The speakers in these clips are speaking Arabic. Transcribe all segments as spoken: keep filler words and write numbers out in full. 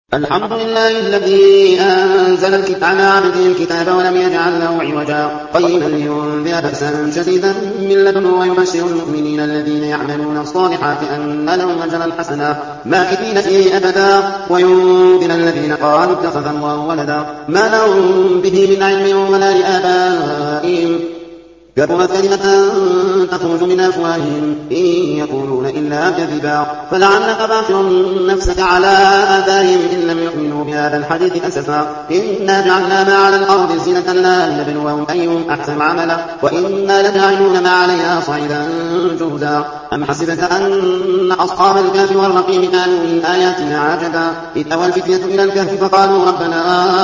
الحمد لله الذي أنزل الكتاب على عبده الكتاب ولم يجعل له عوجا قيما لينذر بأسا شديدا من لدنه ويبشر المؤمنين الذين يعملون الصالحات أن لهم أجرا حسنا ماكثين فيه أبدا وينذر الذين قالوا اتخذ الله ولدا ما لهم به من علم ولا لآبائهم كبرت كلمة تخرج من أفواههم إن يقولون إلا كذبا فلعلك باخع نفسك على آثارهم إن لم يؤمنوا بهذا الحديث أسفا إنا جعلنا ما على الأرض زينة لها لنبلوهم أيهم أحسن عملا وإنا لجاعلون ما عليها صعيدا جرزا أم حسبت أن أصحاب الكهف والرقيم كانوا من آياتنا عجبا إذ أوى الفتية إلى الكهف فقالوا ربنا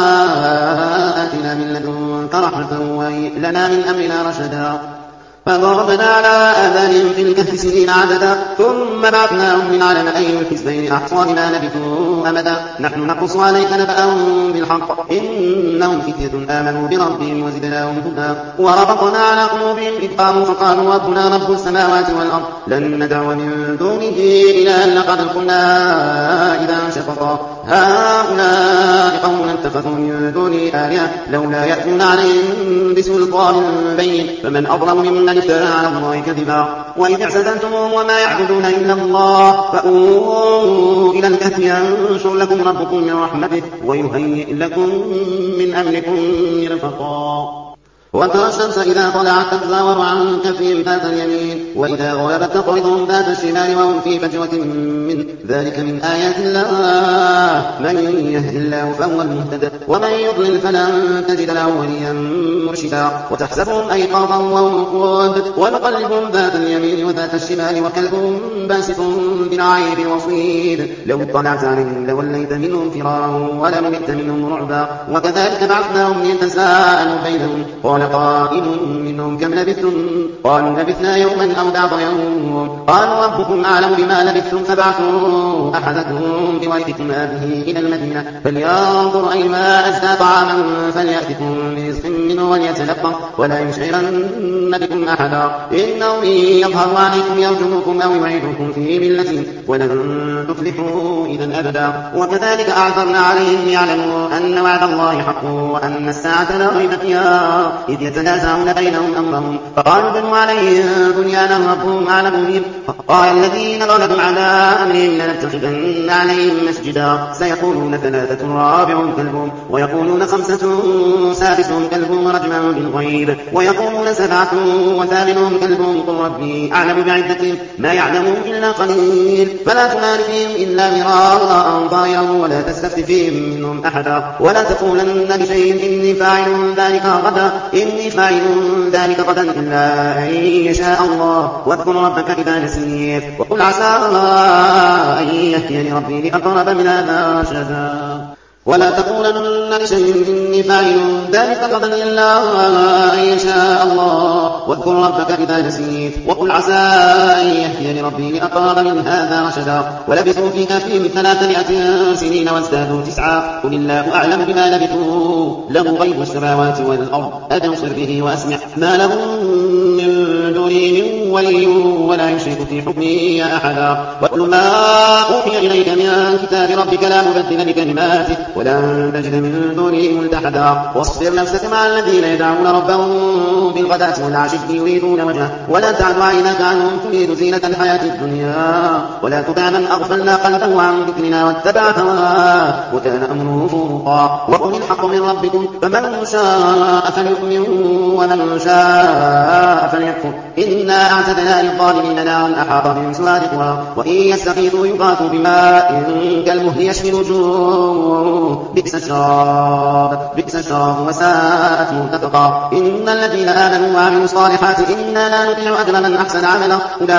آتنا من لدنك رحمة وهيئ لنا من أمرنا رشدا فضربنا على آذانهم في الكهف سنين عددا ثم بعثناهم من علم أي الحزبين أحصى لما لبثوا أمدا نحن نقص عليك نبأهم بالحق إنهم فتية آمنوا بربهم وزدناهم هدى وربطنا على قلوبهم إذ قاموا فقالوا ربنا رب السماوات والأرض لن ندعو من دونه إلها لقد قلنا إذا شططا هؤلاء قوم اتخذوا من دونه آلهة لولا يأتون عليهم بسلطان بين فمن أظلم ممن افترى على الله كذبا وإذ اعتزلتموهم وما يعبدون إلا الله فأووا إلى الكهف ينشر لكم ربكم من رحمته ويهيئ لكم من أمركم مرفقا وترى الشمس إذا طلعت تزاور عن كهفهم ذات اليمين وإذا غربت تقرضهم ذات الشمال وهم في فجوة من ذلك من آيات الله من يهد الله فهو المهتد ومن يضلل فلن تجد له وليا مرشدا وتحسبهم أيقاظا وهم رقود ونقلبهم ذات اليمين وذات الشمال وكلبهم باسط ذراعيه بالوصيد لو اطلعت عليهم لوليت منهم فرارا ولملئت منهم رعبا وكذلك بعثناهم ليتساءلوا بينهم قال قائل منهم كم لبثتم قالوا لبثنا يوما أو بعض يوم قالوا ربكم أعلم بما لبثتم فبعثوا أحدكم بورقكم هذه إلى المدينة فلينظر أيها أزكى طعاما فليأتكم برزق منه وليتلقى ولا يشعرن بكم أحدا إنه إن يظهر عليكم يرجمكم أو يعيدكم في ملته ولن تفلحوا إذا أبدا وكذلك أعثرنا عليهم ليعلموا أن وعد الله حق وأن الساعة لا ريب فيها إذ يتنازعون بينهم أمرهم فقالوا بنوا عليهم بنيانا ربهم أعلم بهم قال الذين غلبوا على أمرهم لنتخذن عليهم مسجدا سيقولون ثلاثة رابعهم كلبهم ويقولون خمسة سادسهم كلبهم رجما بالغيب ويقولون سبعة وثامنهم كلبهم قل ربي أعلم بعدتهم ما يعلمون إلا قليل فلا تمار فيهم إلا مراء ظاهرا ولا تستفت فيهم منهم أحدا ولا تقولن بشيء إني فاعل ذلك غدا إني فاعل ذلك غدا إلا أن يشاء الله واذكر ربك إذا نسيت وقل عسى أن يهديني ربي لأقرب من هذا رشدا ولا تقولن لشيء إني فاعل ذلك غدا إلا أن يشاء الله واذكر ربك إذا نسيت وقل عسى أن يهديني ربي لأقرب من هذا رشدا ولبثوا في كهفهم ثلاثمائة سنين وازدادوا تسعا قل الله أعلم بما لبثوا له غيب السماوات والأرض أبصر به وأسمع ما لهم من دونه من ولي ولا يشرك في حكمه أحدا وكل ما أوحي إليك من كتاب ربك لا مبدل لكلماته ولن تجد من دونه ملتحدا واصبر نفسك مع الذين يدعون ربهم بالغداة والعشي يريدون وجهه ولا تعد عيناك عنهم تريد زينة الحياة الدنيا ولا تطع من أغفلنا قلبه عن ذكرنا واتبع هواه وكان أمره فرطا وقل الحق من ربكم فمن شاء فليؤمن ومن شاء فليكفر إنا أعتدنا للظالمين نارا أحاط بهم سرادقها وإن يستغيثوا يغاثوا بماء كالمهل يشفي الوجوه بئس الشراب بئس الشراب وساءت مرتفقا إن الذين آمنوا وعملوا الصالحات إنا لا نضيع أجر من أحسن عملا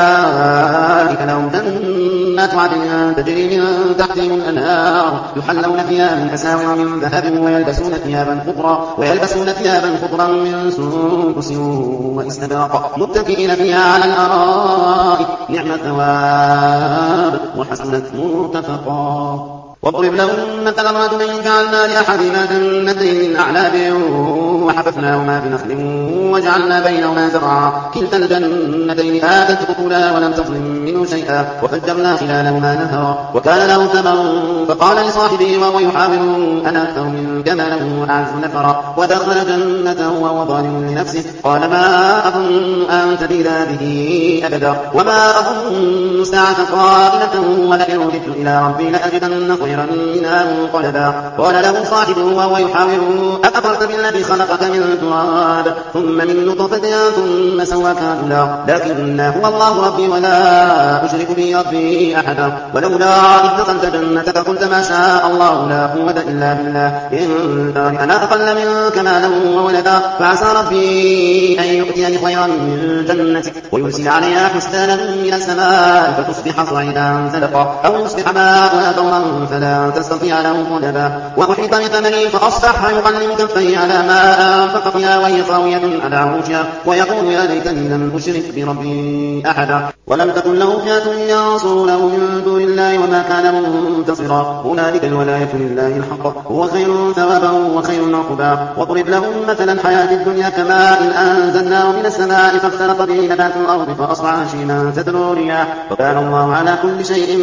أولئك لهم جنات عدن تجري من تحتهم الأنهار يحلون فيها من أساور من ذهب ويلبسون ثيابا خضرا ويلبسون ثيابا خضرا من سندس واستبرق متكئين فيها على الأرائك نعم الثواب وحسنت مرتفقا واضرب لهم مثل الرجلين جعلنا لأحدهما جنتين من أعناب وحففناهما بنخل وجعلنا بينهما زرعا كلتا الجنتين آتت أكلها ولم تظلم منه شيئا وفجرنا خلالهما نهرا وكان له ثمر فقال لصاحبه وهو يحاوره أنا أكثر منك مالا وأعز نفرا ودخل جنته وهو ظالم لنفسه قال ما أظن أن تبيد به أبدا وما أظن الساعة قائمة ولئن رددت إلى ربي لأجدن خيرا منها منقلبا قال له صاحبه وهو يحاوره أكفرت بالذي خلقك من تراب ثم من نطفة ثم سواك عدلا لكن هو الله ربي ولا أشرك به ربي أحدا ولولا إذ دخلت جنتك قلت ما شاء الله لا قوة إلا بالله إن ترني أنا أقل منك مالا وولدا فعسى ربي أن يؤتيني خيرا من جنتك ويرسل عليها حسبانا من السماء فتصبح صعيدا زلقا أو يصبح ماؤها غورا فلا تستطيع له طلبا وأحيط بثمنه فأصبح يقلب كفيه على ما أنفق فيها وهي خاوية على عروشها ويقول يا ليتني لم أشرك بربي أحدا ولم تكن له فئة ينصرونه من دون الله وما كان منتصرا هنالك الولاية لله الحق هو خير ثوابا وخير عقبا واضرب لهم مثلا الحياة الدنيا كماء إن أنزلناه من السماء فاختلط به نبات الأرض فأصبح هشيما تذروه الرياح وكان الله على كل شيء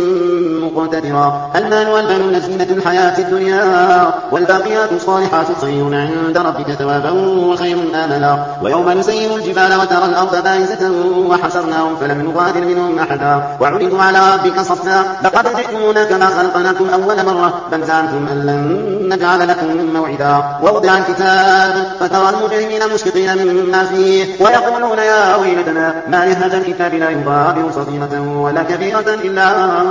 مقتدرا المال والبنون زينة الحياة الدنيا والباقيات الصالحات خير عند ربك ثوابا وخير آملا ويوم نسير الجبال وترى الأرض بارزة وحشرناهم فلم نغادر منهم أحدا وعرضوا على ربك صفا لقد جئتمونا كما خلقناكم أول مرة بل زعمتم أن لن نجعل لكم موعدا ووضع الكتاب فترى المجرمين مشفقين مما فيه ويقولون يا ويلتنا ما لهذا الكتاب لا يغادر صغيرة ولا كبيرة إلا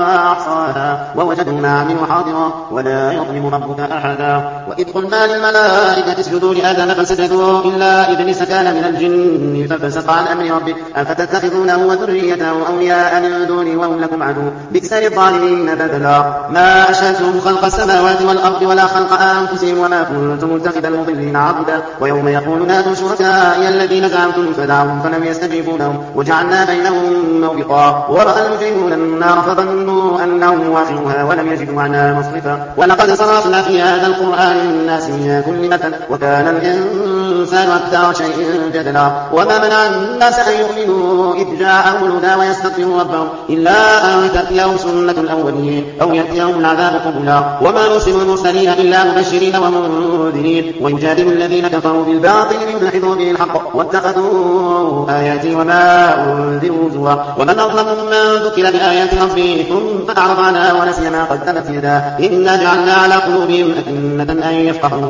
أحصاها ووجدوا ما عملوا حاضرا ولا يظلم ربك أحدا وإذ قلنا للملائكة اسجدوا لآدم فسجدوا إلا إبليس كان من الجن ففسق عن أمر ربه أفتتخذونه وذريته أولياء من دوني وهم لكم عدو بئس للظالمين بدلا ما أشهدتهم خلق السماوات والأرض ولا خلق أنفسهم وما كنت متخذ المضلين عبدا ويوم يقول نادوا شركائي الذين زعمتم فدعوهم فلم يستجيبوا لهم وجعلنا بينهم موبقا ورأى المجرمون النار فظنوا أنهم واقعوها ولم يجدوا عنها مصرفا ولقد صرفنا في هذا القرآن للناس من كل مثل وكان الإنسان أكثر شيء جدلا وما منع الناس أن يؤمنوا إذ جاءهم الهدى ويستغفروا ربهم إلا أن تأتيهم سنة الأولين أو يأتيهم العذاب قبلا وما نرسل المرسلين إلا مبشرين ومنذرين ويجادل الذين كفروا بالباطل ليدحضوا به الحق واتخذوا آياتي وما أنذروا هزوا ومن أظلم ممن ذكر بآيات ربه ثم أعرض عنها ونسي ما قدمت يداه إنا جعلنا على قلوبهم أكنة أن يفقهوا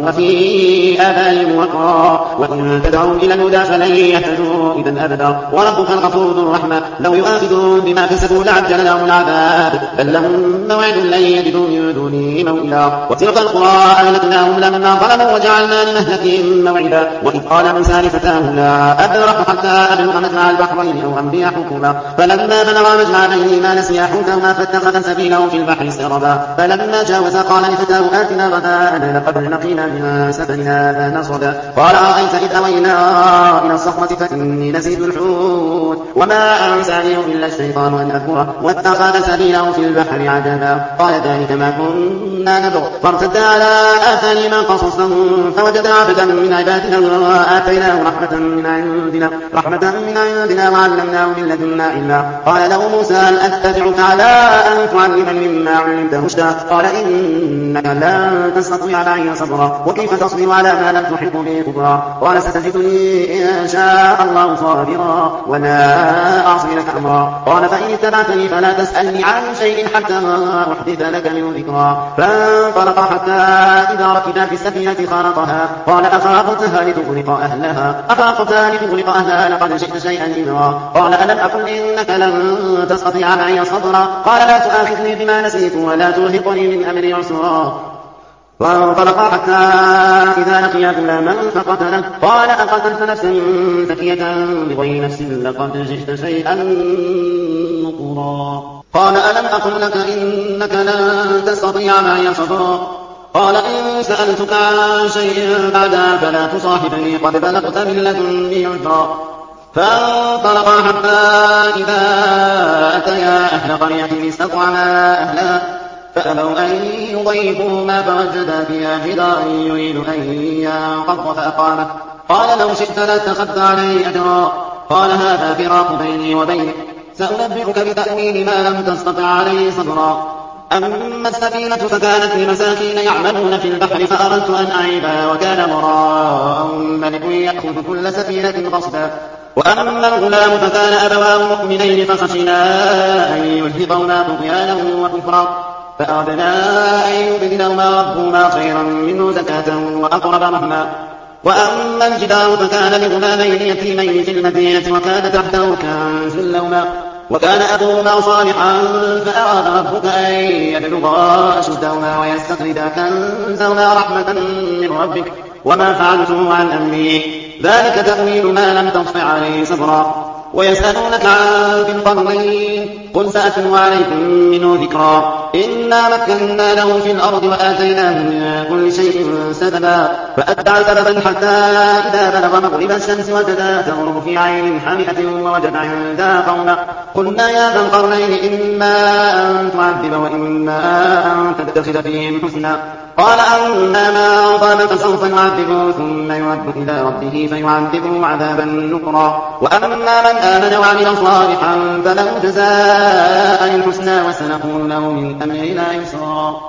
وفي آذانهم وقرا وإن تدعوا إلى الهدى فلن يهتدوا إذا أبدا وربك الغفور ذو الرحمة لو يؤاخذهم بما كسبوا لعجل لهم العذاب بل لهم موعد لن يجدوا من دونه موئلا وتلك القرى أهلكناهم لما ظلموا وجعلنا لمهلكهم موعدا وإذ قال موسى لفتاه لا أبرح حتى أبلغ مجمع البحرين أو أمضي حقبا فلما بلغ مجمع بينهما نسيا حوتهما فاتخذ سبيله في البحر سربا فلما جاوز قال لفتاه آتنا غداءنا لقد لقينا من سفرنا هذا نصبا قال أرأيت إذ أوينا إلى الصخرة فإني نسيت الحوت وما أنسانيه إلا الشيطان أن أذكره واتخذ سبيله في البحر عجبا قال ذلك ما كنا نبغ فارتد على آثارهما قصصهم فوجد عبدا من عبادنا آتيناه رحمة من عندنا رحمة من عندنا وعلمناه من لدنا علما قال له موسى هل أتبعك على أن تعلمني مما علمت رشدا قال إنك لن تستطيع معي صبرا وكيف تصبر على ما لم تحط به خبرا قال ستجدني إن شاء الله صابرا ولا أعصي لك أمرا قال فإن اتبعتني فلا تسألني عن شيء حتى أحدث لك من ذكرا فانطلق حتى إذا ركبا في السفينة خرقها قال أخرقتها لتغرق أهلها أخرقتها لتغرق أهلها لقد جئت شيئا إمرا قال ألم أقل إنك لن تستطيع معي صبرا قال لا تؤاخذني بما نسيت ولا ترهقني من أمري عسرا فانطلقا حتى إذا لقيا غلاما فقتله قال أقتلت نفسا زكية بغير نفس لقد جئت شيئا نكرا قال ألم أقل لك إنك لن تستطيع معي صبرا قال إن سألتك عن شيء بعدها فلا تصاحبني قد بلغت من لدني عذرا فانطلقا حتى إذا أتيا أهل قرية استطعما أهلها فأبوا أن يضيفوهما فوجدا فيها جدارا يريد أن ينقض فأقامه. قال لو شئت لاتخذت عليه أجرا. قال هذا فراق بيني وبينك، سأنبئك بتأويل ما لم تستطع عليه صبرا. أما السفينة فكانت لمساكين يعملون في البحر فأردت أن أعيبها وكان وراءهم ملك يأخذ كل سفينة غصبا. وأما الغلام فكان أبواه مؤمنين فخشنا أن يرهقهما طغيانا وكفرا فأردنا أن يبدلهما ربهما خيرا منه زكاة وأقرب رحما. وأما الجدار فكان لغلامين يتيمين في المدينة وكان تحته كنز لهما وكان أبوهما صالحا فأراد ربك أن يبلغا أشدهما ويستخرجا كنزهما رحمة من ربك وما فعلته عن أمري ذلك تأويل ما لم تستطع عليه صبرا. ويسألونك عن ذي القرنين قل سأتلو عليكم منه ذكرا. إنا مكنا له في الأرض وآتيناه من كل شيء سببا فأتبع سببا حتى إذا بلغ مغرب الشمس وجدها تغرب في عين حامئة ووجد عندها قوما قلنا يا ذا القرنين إما أن تعذب وإما أن تتخذ فيهم حسنا. قال أما من ظلم فسوف يعذبه ثم يرد إلى ربه فيعذبه عذابا نكرا. وأما من آمن وعمل صالحا فله جزاء الحسنى وسنقول له من أمرنا يسرا.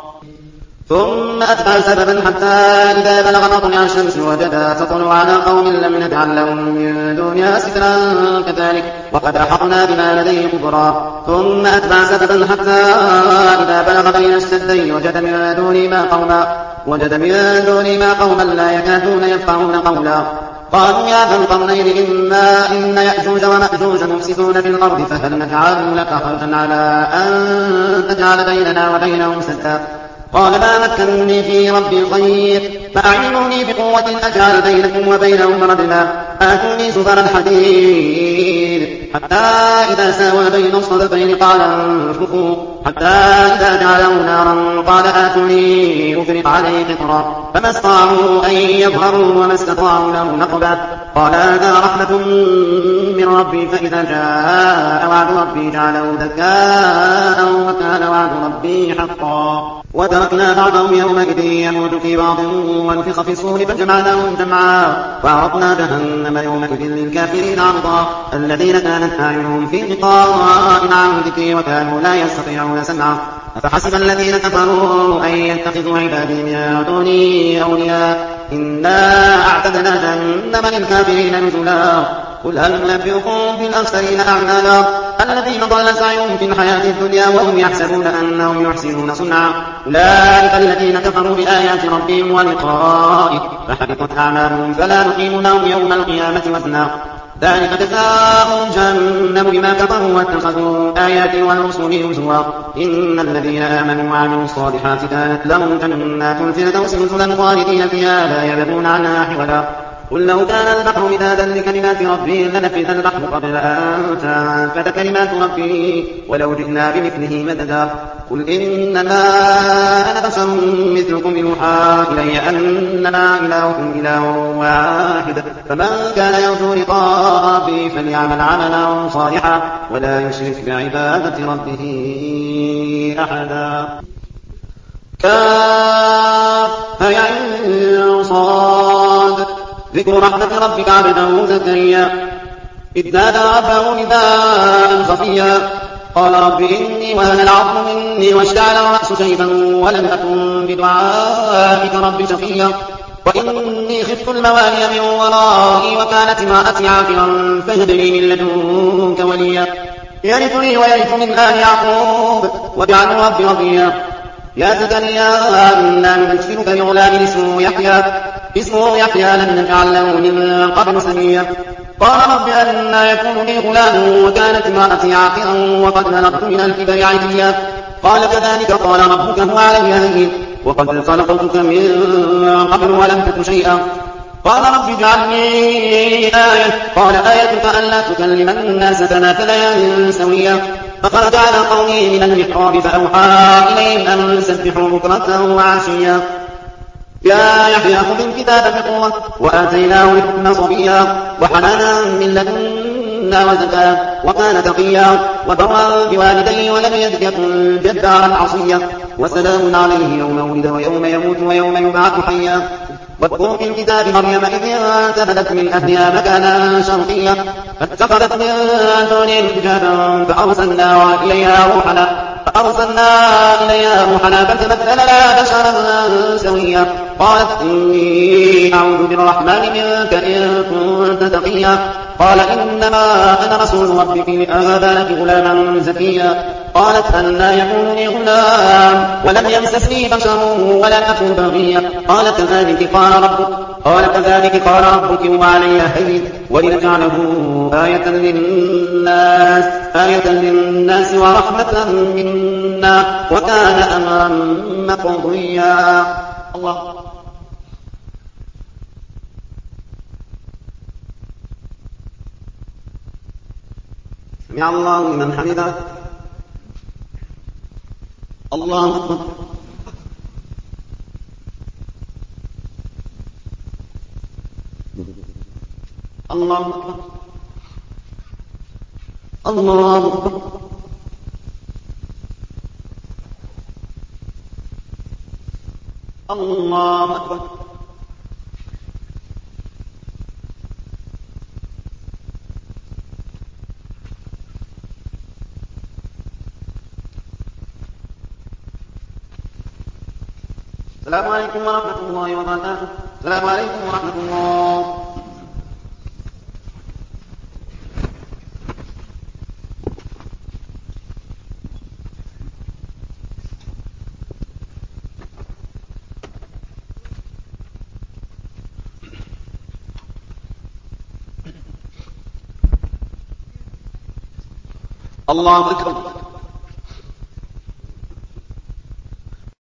ثم أتبع سببا حتى إذا بلغ مطلع الشمس وجدها تطلع على قوم لم نجعل لهم من دونها سترا كذلك وقد أحطنا بما لديه خبرا. ثم أتبع سببا حتى إذا بلغ بين السدين وجد من دونهما قوما وجد من دونهما قوما لا يكادون يفقهون قولا. قالوا يا ذا القرنين إما إن يأجوج ومأجوج مفسدون في الأرض فهل نجعل لك خرجا على أن تجعل بيننا وبينهم سدا. قال ما مكنني في ربي خير فأعينوني بقوة أجعل بينكم وبينهم ردما آتوني زبر الحديد حتى إذا ساوى بين الصدفين قال انفخوا حتى إذا جعله نارا قال آتوني أفرق عليه قطرا فما استطاعوا أن يظهروا وما استطاعوا له نقبا. قال هذا رحمة من ربي فإذا جاء وعد ربي جعله دكاء وكان وعد ربي حقا. وتركنا بعضهم يومئذ يموت في بعض ونفخ في الصور فجمعناهم جمعا وعرضنا جهنم يومئذ للكافرين عرضا الذين كانت أعينهم في غطاء عن ذكري وكانوا لا يستطيعون سمعا. أفحسب الذين كفروا أن يتخذوا عبادي من دوني أولياء إنا أعتدنا جهنم للكافرين نزلا. قل هل ننبئكم بالأخسرين أعمالا الذين ضل سعيهم في الحياة الدنيا وهم يحسبون أنهم يحسنون صنعا أولئك الذين كفروا بآيات ربهم ولقائه فحبطت أعمالهم فلا نقيم لهم يوم القيامة وزنا ذلك جزاؤهم جهنم بما كفروا واتخذوا آياتي ورسلي هزوا إن الذين آمنوا وعملوا الصالحات كانت لهم جنات الفردوس نزلا خالدين فيها لا يبغون عنها حولا. قل لو كان البحر مدادا لكلمات ربي لنفذ البحر قبل أن تنفذ كلمات ربي ولو جئنا بمثله مددا. قل إنما أنا بشر مثلكم يوحى إلي أنما إلهكم إله واحد فمن كان يرجو لقاء ربه فليعمل عملا صالحا ولا يشرك بعبادة ربه أحدا. كافها يا عين صاد ذكر رحمة ربك عبده زكريا إذ نادى ربه نداء خفيا قال رب إني وهن العظم مني واشتعل الرأس شيبا ولم أكن بدعائك رب شقيا وإني خفت الموالي من ورائي وكانت امرأتي عاقرا فهب لي من لدنك وليا يرثني ويرث من آل يعقوب واجعله رب رضيا. يا زكريا إنا نبشرك بغلام اسمه يحيى اسمه يحيى لم نجعل له من قبل سميا. قال رب أنى يكون لي غلام وكانت امرأتي عاقرا وقد بلغت من الكبر عتيا. قال كذلك قال ربك هو علي هين وقد خلقتك من قبل ولم تك شيئا. قال رب اجعلني آية قال آيتك ألا تكلم الناس ثلاث ليال سويا. فخرج على قومه من المحراب فأوحى إليهم أن سبحوا بكرة وعشيا. يا يحيى خذ الكتاب بقوة وآتيناه الحكم صبيا وحنانا من لدنا وزكاة وكان تقيا وبرا بوالديه ولم يزد يكن جبارا عصيا. وسلام عليه يوم ولد ويوم يموت ويوم يبعث حيا. واذكر في الكتاب مريم إذ انتبذت من أهلها مكانا شرقيا فاتخذت من دونهم حجابا فأرسلنا إليها روحنا فأرسلنا إليها روحنا فتمثل لها بشرا سويا. قالت إني أعوذ بالرحمن منك إن كنت تقيا. قال إنما أنا رسول ربك لأهب لك غلاما زكيا. قالت أنى يكون لي غلام ولم يمسسني بشر ولم أكن بغيا. قال كذلك قال ربك قال كذلك قال ربك وعلي هين ولنجعله آية للناس آية للناس ورحمة منا وكان أمرا مقضيا. الله. سمع الله لمن حمده. الله أكبر. الله أكبر. الله أكبر. الله أكبر. السلام عليكم ورحمة الله وبركاته. السلام عليكم ورحمة الله. الله أكبر.